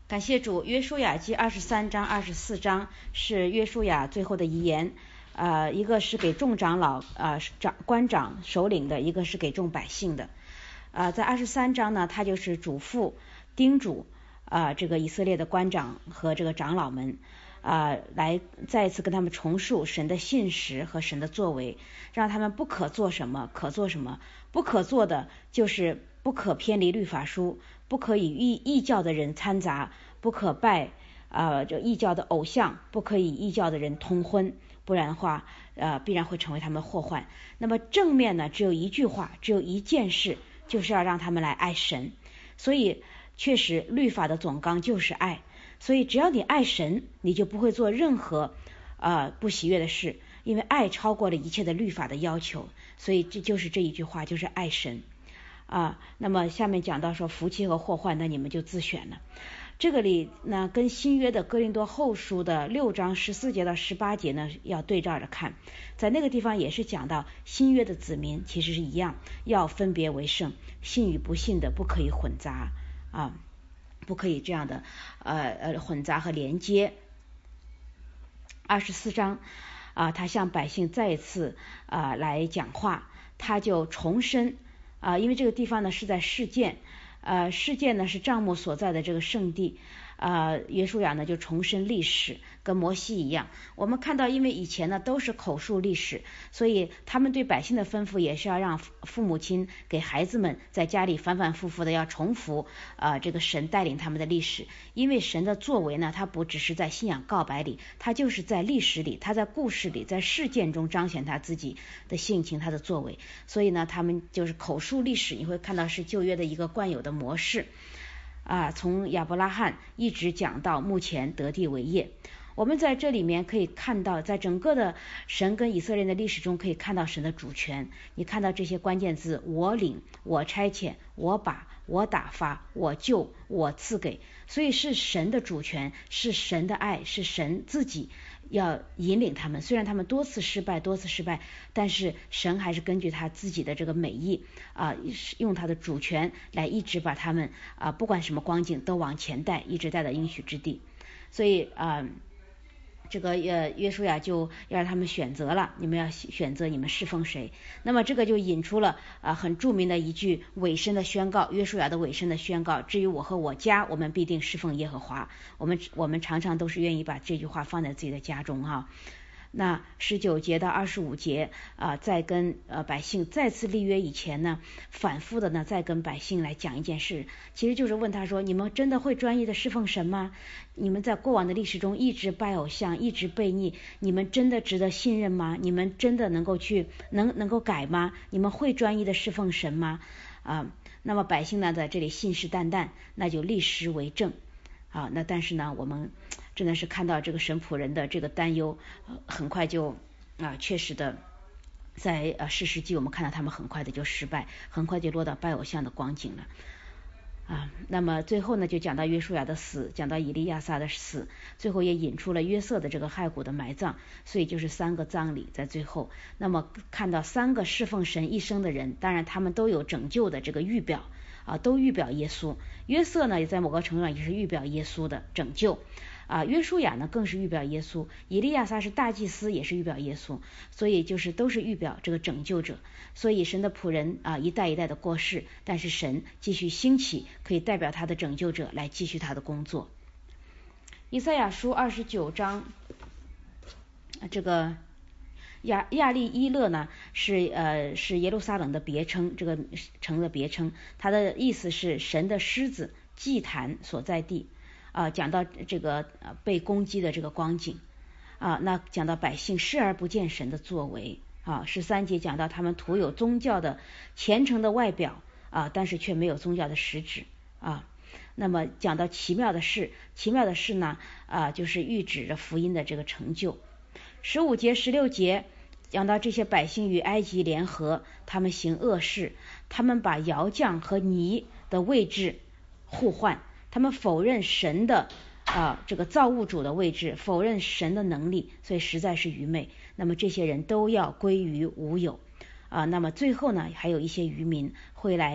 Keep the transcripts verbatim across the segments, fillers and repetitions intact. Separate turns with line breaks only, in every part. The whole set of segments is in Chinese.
感谢主，约书亚记二十三章、二十四章是约书亚最后的遗言，呃，一个是给众长老、呃长官长、首领的，一个是给众百姓的。呃，在二十三章呢，他就是嘱咐、叮嘱啊、呃、这个以色列的官长和这个长老们啊、呃，来再一次跟他们重述神的信实和神的作为，让他们不可做什么，可做什么，不可做的就是不可偏离律法书，不可以异异教的人掺杂，不可拜呃这异教的偶像，不可以异教的人通婚，不然的话呃必然会成为他们祸患。那么正面呢，只有一句话，只有一件事，就是要让他们来爱神。所以确实律法的总纲就是爱，所以只要你爱神，你就不会做任何呃不喜悦的事，因为爱超过了一切的律法的要求。所以这就是这一句话，就是爱神啊。那么下面讲到说福气和祸患，那你们就自选了。这个里呢，跟新约的哥林多后书的六章十四节到十八节呢要对照着看，在那个地方也是讲到新约的子民其实是一样，要分别为圣，信与不信的不可以混杂啊，不可以这样的呃呃混杂和连接。二十四章啊，他向百姓再一次啊来讲话，他就重申啊，因为这个地方呢是在示剑。呃，示剑呢是帐幕所在的这个圣地，呃，约书亚呢就重申历史，跟摩西一样。我们看到，因为以前呢都是口述历史，所以他们对百姓的吩咐也是要让父母亲给孩子们在家里反反复复的要重复呃这个神带领他们的历史。因为神的作为呢，他不只是在信仰告白里，他就是在历史里，他在故事里，在事件中彰显他自己的性情，他的作为。所以呢，他们就是口述历史，你会看到是旧约的一个惯有的模式啊，从亚伯拉罕一直讲到目前得地为业。我们在这里面可以看到，在整个的神跟以色列的历史中，可以看到神的主权。你看到这些关键字：我领、我差遣、我把、我打发、我救、我赐给。所以是神的主权，是神的爱，是神自己要引领他们。虽然他们多次失败，多次失败，但是神还是根据他自己的这个美意啊、呃，用他的主权来一直把他们啊、呃，不管什么光景都往前带，一直带到应许之地。所以啊。呃这个呃约书亚就要让他们选择了，你们要选择你们侍奉谁。那么这个就引出了啊、呃、很著名的一句尾声的宣告，约书亚的尾声的宣告：至于我和我家，我们必定侍奉耶和华。我们我们常常都是愿意把这句话放在自己的家中哈。那十九节到二十五节啊、呃，在跟呃百姓再次立约以前呢，反复的呢再跟百姓来讲一件事，其实就是问他说：你们真的会专一的侍奉神吗？你们在过往的历史中一直拜偶像，一直悖逆，你们真的值得信任吗？你们真的能够去能能够改吗？你们会专一的侍奉神吗？啊、呃，那么百姓呢在这里信誓旦旦，那就立时为证啊。那但是呢，我们真的是看到这个神仆人的这个担忧，呃、很快就啊、呃，确实的，在呃士师记我们看到他们很快的就失败，很快就落到拜偶像的光景了啊。那么最后呢，就讲到约书亚的死，讲到以利亚撒的死，最后也引出了约瑟的这个骸骨的埋葬，所以就是三个葬礼在最后。那么看到三个侍奉神一生的人，当然他们都有拯救的这个预表啊，都预表耶稣。约瑟呢，也在某个程度上也是预表耶稣的拯救。啊，约书亚呢更是预表耶稣，以利亚撒是大祭司，也是预表耶稣，所以就是都是预表这个拯救者。所以神的仆人啊，一代一代的过世，但是神继续兴起，可以代表他的拯救者来继续他的工作。以赛亚书二十九章，这个亚亚利伊勒呢是呃是耶路撒冷的别称，这个城的别称，它的意思是神的狮子祭坛所在地。啊，讲到这个呃被攻击的这个光景啊，那讲到百姓视而不见神的作为啊。十三节讲到他们徒有宗教的虔诚的外表啊，但是却没有宗教的实质啊。那么讲到奇妙的事，奇妙的事呢啊，就是预指着福音的这个成就。十五节、十六节讲到这些百姓与埃及联合，他们行恶事，他们把窑匠和泥的位置互换。他们否认神的啊、呃、这个造物主的位置，否认神的能力，所以实在是愚昧。那么这些人都要归于无有啊。那么最后呢，还有一些渔民会来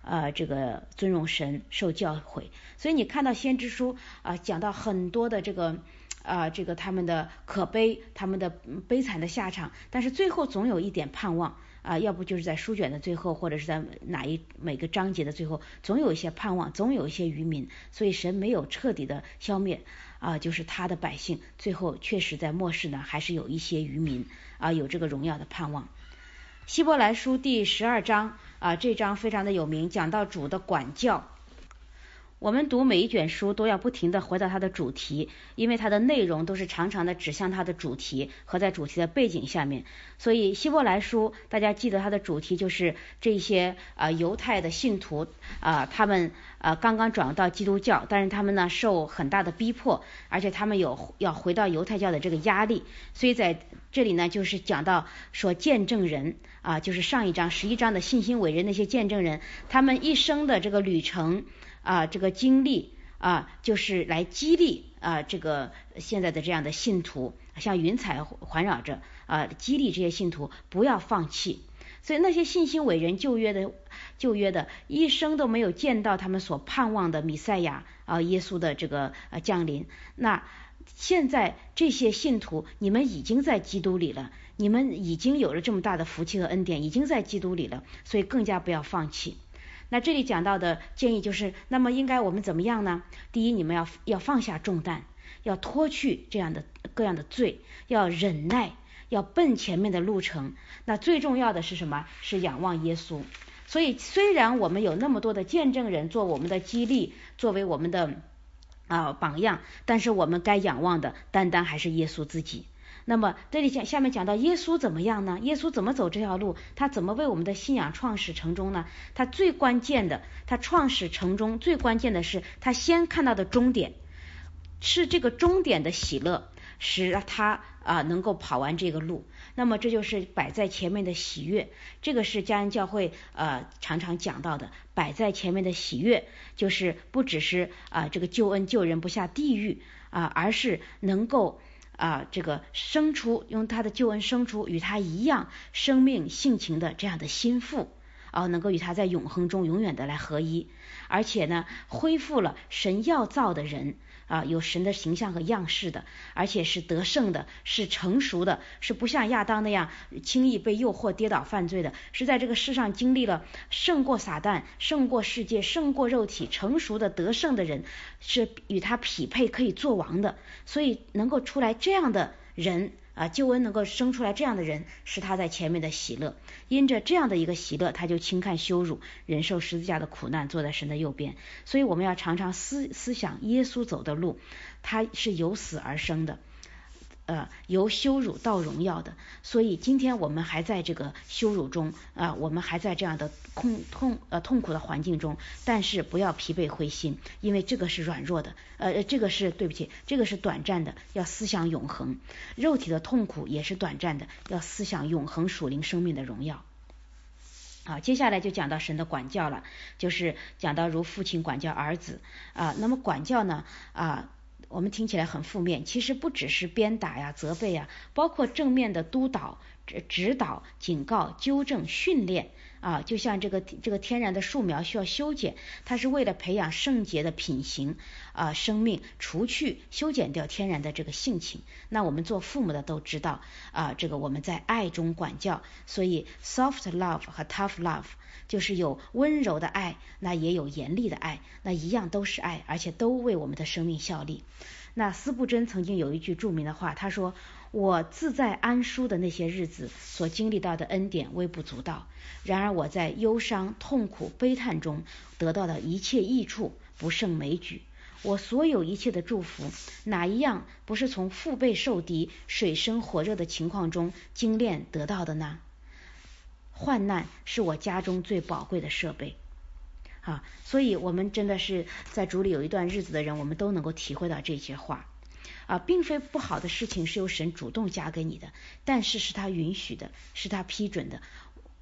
呃这个尊荣神受教诲。所以你看到先知书啊、呃、讲到很多的这个啊、呃、这个他们的可悲，他们的悲惨的下场，但是最后总有一点盼望啊、呃，要不就是在书卷的最后，或者是在哪一每个章节的最后，总有一些盼望，总有一些渔民。所以神没有彻底的消灭啊、呃，就是他的百姓，最后确实在末世呢还是有一些渔民啊、呃、有这个荣耀的盼望。希伯来书第十二章啊、呃，这章非常的有名，讲到主的管教。我们读每一卷书都要不停地回到它的主题，因为它的内容都是常常的指向它的主题和在主题的背景下面。所以希伯来书大家记得它的主题就是这些啊、呃、犹太的信徒啊、呃、他们啊、呃、刚刚转到基督教，但是他们呢受很大的逼迫，而且他们有要回到犹太教的这个压力。所以在这里呢就是讲到说见证人啊、呃、就是上一章十一章的信心伟人那些见证人，他们一生的这个旅程啊，这个经历啊，就是来激励啊，这个现在的这样的信徒，像云彩环绕着啊，激励这些信徒不要放弃。所以那些信心伟人旧约的旧约的一生都没有见到他们所盼望的弥赛亚啊，耶稣的这个呃降临。那现在这些信徒，你们已经在基督里了，你们已经有了这么大的福气和恩典，已经在基督里了，所以更加不要放弃。那这里讲到的建议就是，那么应该我们怎么样呢？第一，你们要要放下重担，要脱去这样的各样的罪，要忍耐，要奔前面的路程。那最重要的是什么？是仰望耶稣。所以虽然我们有那么多的见证人做我们的激励，作为我们的啊、呃、榜样，但是我们该仰望的单单还是耶稣自己。那么这里讲下面讲到耶稣怎么样呢？耶稣怎么走这条路？他怎么为我们的信仰创始成终呢？他最关键的，他创始成终最关键的是他先看到的终点，是这个终点的喜乐，使他啊、呃、能够跑完这个路。那么这就是摆在前面的喜悦，这个是嘉恩教会呃常常讲到的，摆在前面的喜悦，就是不只是啊、呃、这个救恩救人不下地狱啊、呃，而是能够啊，这个生出用他的救恩生出与他一样生命性情的这样的心腹啊，能够与他在永恒中永远的来合一，而且呢，恢复了神要造的人啊，有神的形象和样式的，而且是得胜的，是成熟的，是不像亚当那样轻易被诱惑跌倒犯罪的，是在这个世上经历了胜过撒旦、胜过世界、胜过肉体，成熟的得胜的人，是与他匹配可以做王的。所以能够出来这样的人啊，救恩能够生出来这样的人，是他在前面的喜乐。因着这样的一个喜乐，他就轻看羞辱，忍受十字架的苦难，坐在神的右边。所以我们要常常思思想耶稣走的路，他是由死而生的，呃，由羞辱到荣耀的。所以今天我们还在这个羞辱中啊、呃，我们还在这样的痛痛呃痛苦的环境中，但是不要疲惫灰心，因为这个是软弱的，呃，这个是对不起，这个是短暂的，要思想永恒。肉体的痛苦也是短暂的，要思想永恒属灵生命的荣耀。好，接下来就讲到神的管教了，就是讲到如父亲管教儿子啊。那么管教呢啊，我们听起来很负面，其实不只是鞭打呀、责备呀，包括正面的督导、指导、警告、纠正、训练啊。就像这个这个天然的树苗需要修剪，它是为了培养圣洁的品行啊，生命，除去修剪掉天然的这个性情。那我们做父母的都知道啊，这个我们在爱中管教，所以 soft love 和 tough love 就是有温柔的爱，那也有严厉的爱，那一样都是爱，而且都为我们的生命效力。那司布真曾经有一句著名的话，他说：我自在安舒的那些日子所经历到的恩典微不足道，然而我在忧伤、痛苦、悲叹中得到的一切益处不胜枚举。我所有一切的祝福，哪一样不是从腹背受敌、水深火热的情况中精炼得到的呢？患难是我家中最宝贵的设备啊，所以我们真的是在主里有一段日子的人，我们都能够体会到这些话啊，并非不好的事情是由神主动加给你的，但是是他允许的，是他批准的。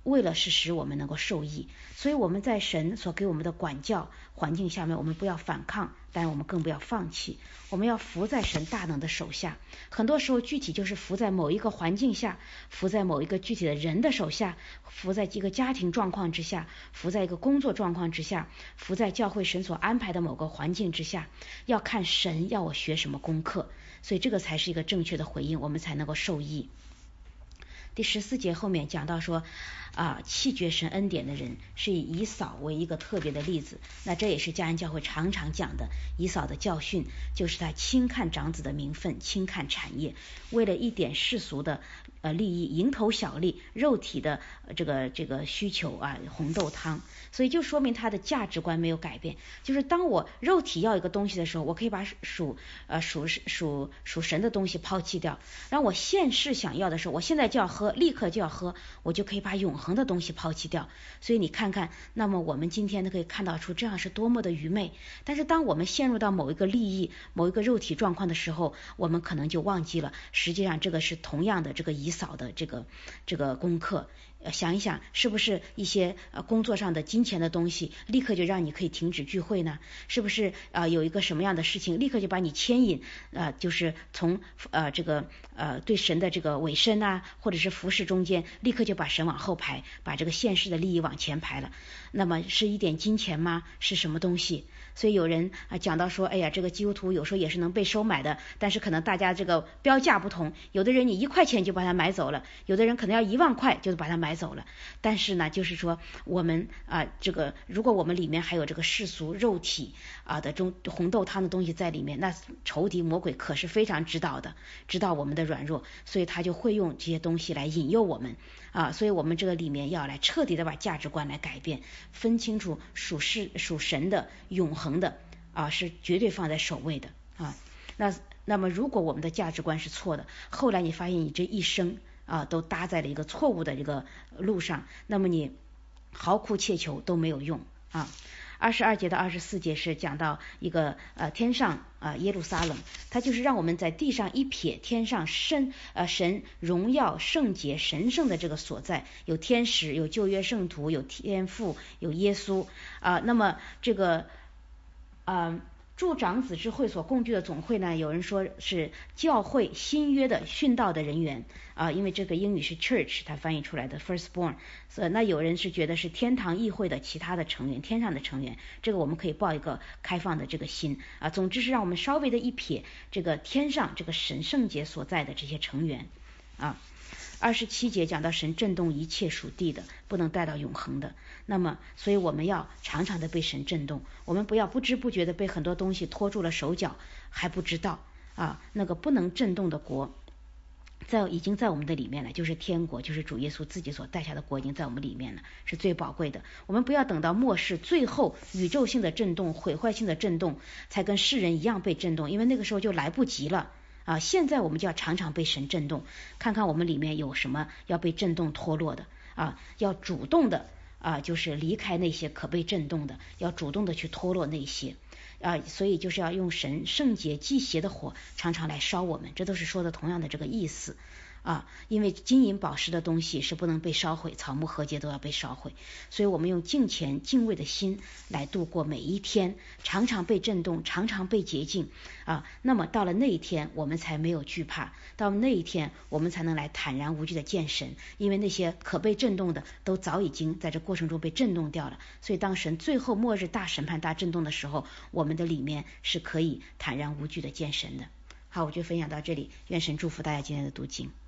为了是使我们能够受益。所以我们在神所给我们的管教环境下面，我们不要反抗，但是我们更不要放弃，我们要服在神大能的手下。很多时候具体就是服在某一个环境下，服在某一个具体的人的手下，服在一个家庭状况之下，服在一个工作状况之下，服在教会神所安排的某个环境之下，要看神要我学什么功课，所以这个才是一个正确的回应，我们才能够受益。第十四节后面讲到说啊，弃绝神恩典的人是以以扫为一个特别的例子。那这也是嘉恩教会常常讲的以扫的教训，就是他轻看长子的名分，轻看产业，为了一点世俗的呃利益，蝇头小利，肉体的这个这个需求啊，红豆汤。所以就说明他的价值观没有改变，就是当我肉体要一个东西的时候，我可以把属呃属属属神的东西抛弃掉，让我现世想要的时候，我现在就要喝，立刻就要喝，我就可以把永恒的东西抛弃掉。所以你看看，那么我们今天呢可以看到出这样是多么的愚昧。但是当我们陷入到某一个利益、某一个肉体状况的时候，我们可能就忘记了，实际上这个是同样的这个以扫的这个这个功课。想一想，是不是一些呃工作上的金钱的东西，立刻就让你可以停止聚会呢？是不是呃有一个什么样的事情，立刻就把你牵引呃就是从呃这个呃对神的这个委身啊，或者是服侍中间，立刻就把神往后排，把这个现实的利益往前排了？那么是一点金钱吗？是什么东西？所以有人啊讲到说，哎呀，这个基督徒有时候也是能被收买的，但是可能大家这个标价不同，有的人你一块钱就把它买走了，有的人可能要一万块就把它买走了。但是呢，就是说我们啊，这个如果我们里面还有这个世俗肉体啊的中红豆汤的东西在里面，那仇敌魔鬼可是非常知道的，知道我们的软弱，所以他就会用这些东西来引诱我们啊。所以我们这个里面要来彻底的把价值观来改变，分清楚属世属神的永恒的啊是绝对放在首位的啊。那那么如果我们的价值观是错的，后来你发现你这一生啊都搭在了一个错误的这个路上，那么你嚎哭切求都没有用啊。二十二节到二十四节是讲到一个呃天上呃耶路撒冷，它就是让我们在地上一瞥天上神呃神荣耀圣洁神圣的这个所在，有天使，有旧约圣徒，有天父，有耶稣啊、呃。那么这个呃诸长子之会所共聚的总会呢，有人说是教会新约的殉道的人员啊、呃，因为这个英语是 church 它翻译出来的 firstborn， 所以那有人是觉得是天堂议会的其他的成员，天上的成员，这个我们可以抱一个开放的这个心啊。总之是让我们稍微的一瞥这个天上这个神圣节所在的这些成员啊。二十七节讲到神震动一切属地的，不能带到永恒的。那么所以我们要常常的被神震动，我们不要不知不觉的被很多东西拖住了手脚还不知道啊。那个不能震动的国在已经在我们的里面了，就是天国，就是主耶稣自己所带下的国已经在我们里面了，是最宝贵的。我们不要等到末世最后宇宙性的震动毁坏性的震动才跟世人一样被震动，因为那个时候就来不及了啊。现在我们就要常常被神震动，看看我们里面有什么要被震动脱落的啊，要主动的啊，就是离开那些可被震动的，要主动的去脱落那些啊，所以就是要用神圣洁祭邪的火常常来烧我们，这都是说的同样的这个意思啊。因为金银宝石的东西是不能被烧毁，草木禾秸都要被烧毁，所以我们用敬虔敬畏的心来度过每一天，常常被震动，常常被洁净啊。那么到了那一天我们才没有惧怕，到那一天我们才能来坦然无惧的见神，因为那些可被震动的都早已经在这过程中被震动掉了。所以当神最后末日大审判大震动的时候，我们的里面是可以坦然无惧的见神的。好，我就分享到这里，愿神祝福大家今天的读经。